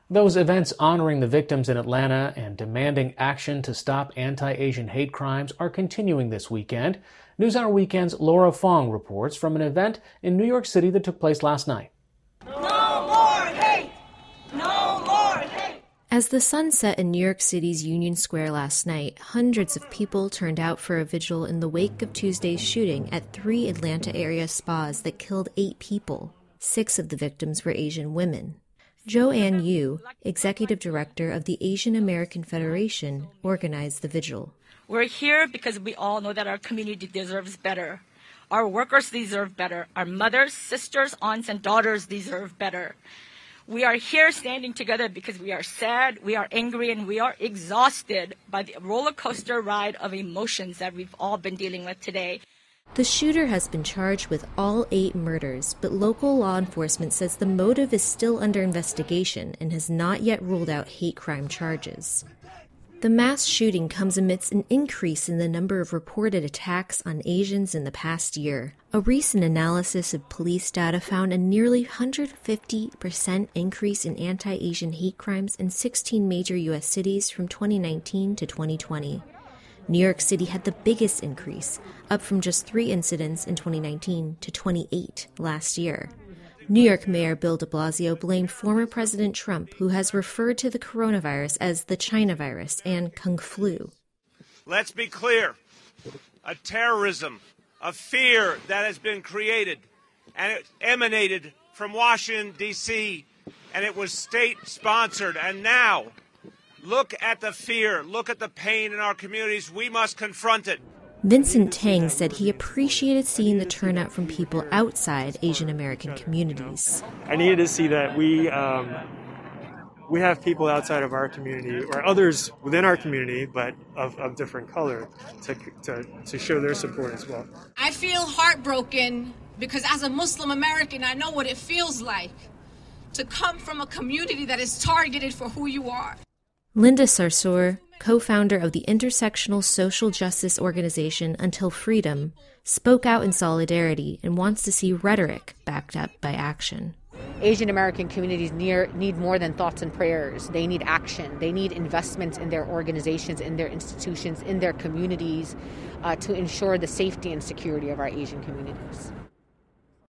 Those events honoring the victims in Atlanta and demanding action to stop anti-Asian hate crimes are continuing this weekend. NewsHour Weekend's Laura Fong reports from an event in New York City that took place last night. No more hate! No more hate! As the sun set in New York City's Union Square last night, hundreds of people turned out for a vigil in the wake of Tuesday's shooting at 3 Atlanta area spas that killed 8 people. 6 of the victims were Asian women. Joanne Yu, executive director of the Asian American Federation, organized the vigil. We're here because we all know that our community deserves better. Our workers deserve better. Our mothers, sisters, aunts, and daughters deserve better. We are here standing together because we are sad, we are angry, and we are exhausted by the roller coaster ride of emotions that we've all been dealing with today. The shooter has been charged with all 8 murders, but local law enforcement says the motive is still under investigation and has not yet ruled out hate crime charges. The mass shooting comes amidst an increase in the number of reported attacks on Asians in the past year. A recent analysis of police data found a nearly 150% increase in anti-Asian hate crimes in 16 major U.S. cities from 2019 to 2020. New York City had the biggest increase, up from just 3 incidents in 2019 to 28 last year. New York Mayor Bill de Blasio blamed former President Trump, who has referred to the coronavirus as the China virus and Kung Flu. Let's be clear. A terrorism, a fear that has been created, and it emanated from Washington, D.C., and it was state-sponsored. And now, look at the fear, look at the pain in our communities. We must confront it. Vincent Tang said he appreciated seeing the turnout from people outside Asian American communities. I needed to see that we have people outside of our community or others within our community, but of different color, to show their support as well. I feel heartbroken because as a Muslim American, I know what it feels like to come from a community that is targeted for who you are. Linda Sarsour, co-founder of the intersectional social justice organization Until Freedom, spoke out in solidarity and wants to see rhetoric backed up by action. Asian American communities need more than thoughts and prayers. They need action. They need investments in their organizations, in their institutions, in their communities to ensure the safety and security of our Asian communities.